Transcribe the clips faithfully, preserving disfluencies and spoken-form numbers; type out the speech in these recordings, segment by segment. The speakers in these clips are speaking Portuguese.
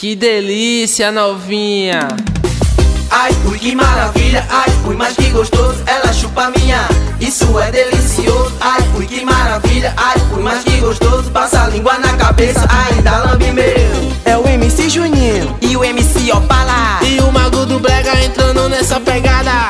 Que delícia, novinha. Ai, ui, que maravilha, ai, ui, mas que gostoso, ela chupa minha, isso é delicioso. Ai, ui, que maravilha, ai, ui, mas que gostoso, passa a língua na cabeça, ainda lambe meu. É o M C Juninho e o M C Opala e o Mago do Brega entrando nessa pegada.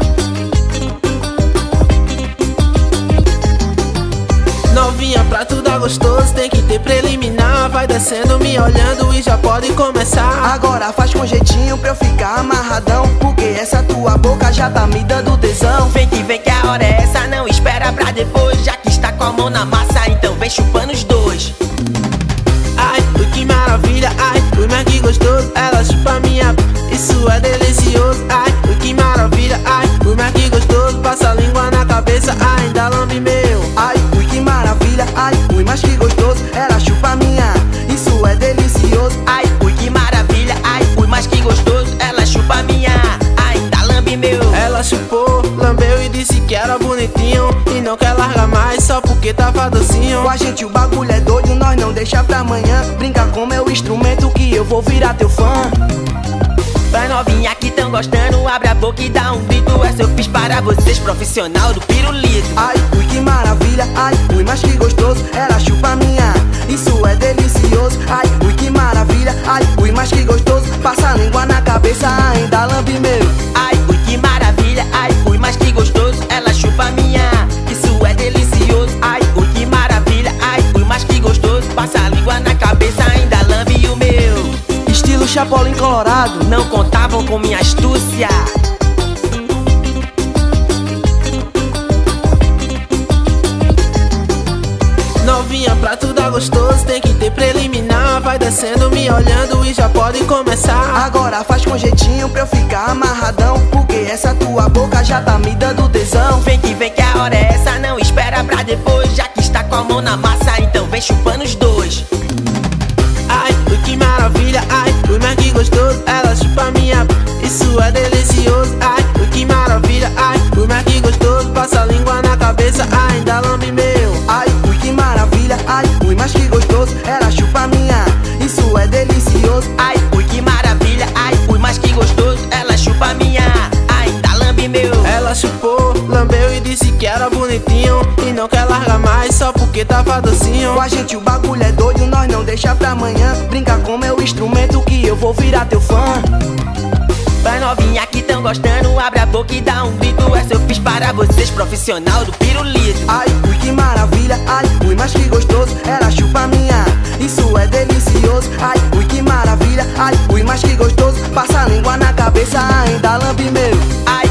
Novinha, pra tu dar gostoso tem que ter preliminar. Vai descendo, me olhando e já pode começar. Agora faz com jeitinho pra eu ficar amarradão, porque essa tua boca já tá me dando tesão. Vem que vem que a hora é essa, não espera pra depois. Já que está com a mão na massa, então vem chupando os dois. Ai, ui, que maravilha, ai, ui, mas que gostoso, ela chupa minha, isso é delicioso. Ai, ui, que maravilha, ai, ui, mas que gostoso, passa a língua na cabeça, ainda lambe meu. Ai, ui, que maravilha, ai, ui, mas que gostoso, ela chupa minha, isso é delicioso. Ai, ui, que maravilha, ai, ui, mas que gostoso, ela chupa minha, ainda lambe meu. Ela chupou, lambeu e disse que era bonitinho e não quer largar mais só porque tava docinho. Com a gente o bagulho é doido, nós não deixa pra amanhã. Brinca com meu instrumento que eu vou virar teu fã. Pra novinha que tão gostando, abre a boca e dá um grito. Essa eu fiz para vocês, profissional do pirulito. Ai, ui, que maravilha, ai, ui, mas que gostoso, ela chupa minha, isso é delicioso. Ai, ui, que maravilha, ai, ui, mas que gostoso, passa a língua na cabeça, ainda lambe meu. Ai, ui, que maravilha, ai, ui, mas que gostoso, ela chupa minha, isso é delicioso. Ai, ui, que maravilha, ai, ui, mas que gostoso, passa a língua na cabeça, ainda lambe o meu. Estilo Chapolin Colorado, não contavam com minha astúcia. Novinha, pra tu dar gostoso tem que ter preliminar. Vai descendo, me olhando e já pode começar. Agora faz com jeitinho pra eu ficar amarradão, porque essa tua boca já tá me dando tesão. Vem que vem que a hora é essa, não espera pra depois. Já que está com a mão na massa, então vem chupando os dois. Ai, ui, que maravilha, ai, ui, mas que gostoso, ela chupa minha, isso é delicioso. Ai, ui, que maravilha, ai, ui, mas que gostoso, passa a língua na cabeça, ainda lambe meu. Ai, ui, que maravilha, ai, ui, mas que gostoso, ela chupa minha, isso é delicioso. Ai, ui, que maravilha, ai, ui, mas que gostoso, ela chupa minha, ainda lambe meu. Ela chupou, lambeu e disse que era bonitinho e não quer largar mais só porque tava docinho. Com a gente o bagulho é doido, nós não deixa pra amanhã. Brinca com meu instrumento que eu vou virar teu fã. Pra novinha que tão gostando, abre a boca e dá um grito. Essa eu fiz para vocês, profissional do pirulito. Ai, ui, que maravilha, ai, ui, mas que gostoso, ela chupa minha, isso é delicioso. Ai, ui, que maravilha, ai, ui, mas que gostoso, passa a língua na cabeça, ainda lambe meu. Ai,